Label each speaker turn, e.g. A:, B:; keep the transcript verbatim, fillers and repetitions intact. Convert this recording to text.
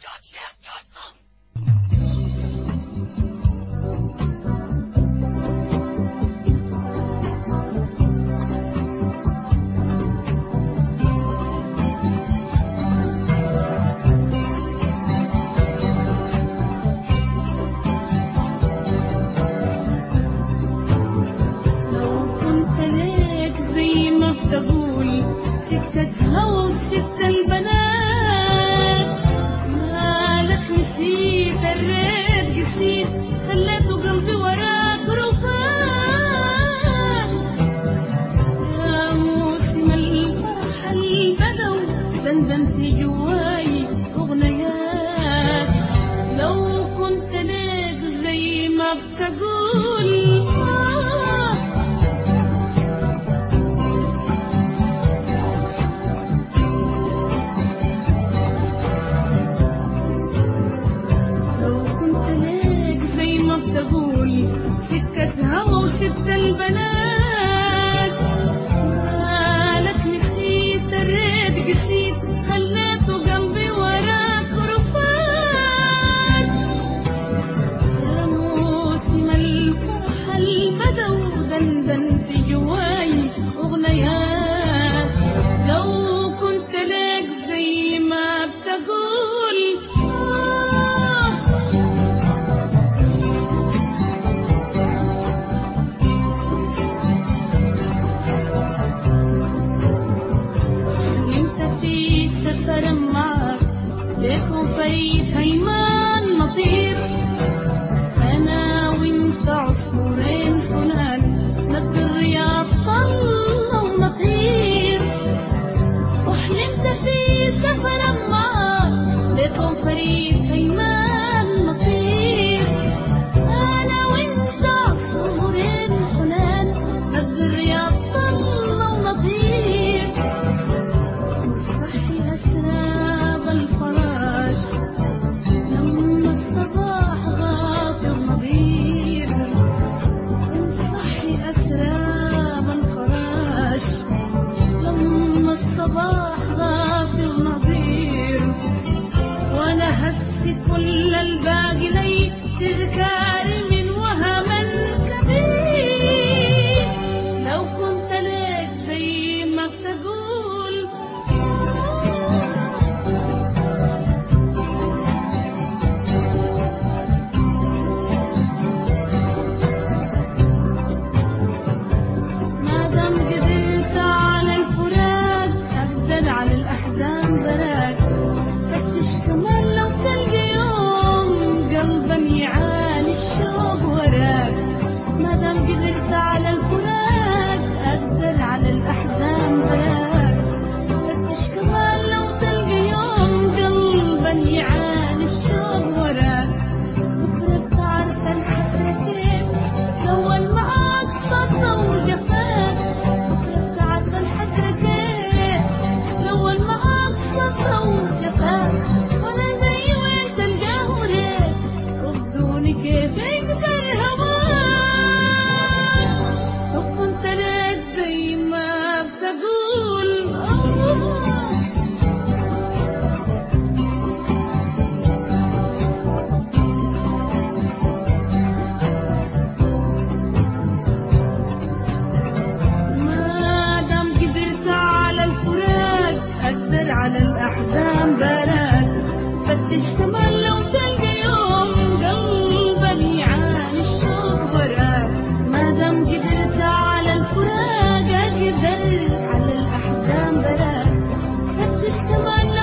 A: dot jazz dot com.
B: تقول سكة هوا وسكة البنات، مالك نسيت الريت قسيت خليته قلبي وراك رفات. يا موسم الفرح البدو دندن في جواي أغنيات، لو كنت ليك زي ما بتقول تقول سكة هوا وسبت البنات، مالك نسيت الريت قسيت خليته قلبي وراك رفات. يا موسم الفرح البدو دندن في جواي أغنيات، لو كنت لك زي ما بتقول سفر معك بيكون فريد هيمان نطير، أنا وإنت عصفورين حنان نبي الرياض طلة ونطير. وحلمت في سفر معك بيكون فريد هيمان نطير، أنا وإنت عصفورين حنان نبي الرياض طلة ونطير. أسراب الفراش لما الصباح غافر نظير، انصحي أسراب الفراش لما الصباح غافر نظير. وأنا هسي كل الباقي لي تذكاري من وهم كبير، لو كنت لك زي ما بتقول على الأحزان براك. فتش كمان لو تلقى يوم قلبا يعاني الشوق وراك، ما دام قدرت على الفراق أقدر على الأحزان براك. فتش كمان لو تلقى يوم قلبا يعاني الشوق وراك، بكرة بتعرف الحسرة كيف سوى معاك صرصة وجفاك. بكرة بتعرف الحسرة كيف لون معاك صفا وجفاك، وانا زي وين تلقاه وريت ردوني كيف يقدر هواك، لو كنت لك زي ما بتقول ما دام قدرت على الفراق أقدر على الأحزان براك. فتش كمان لو تلقى يوم قلبا يعاني الشوق وراك، ما دام قدرت على الفراق أقدر على الأحزان براك. فتش كمان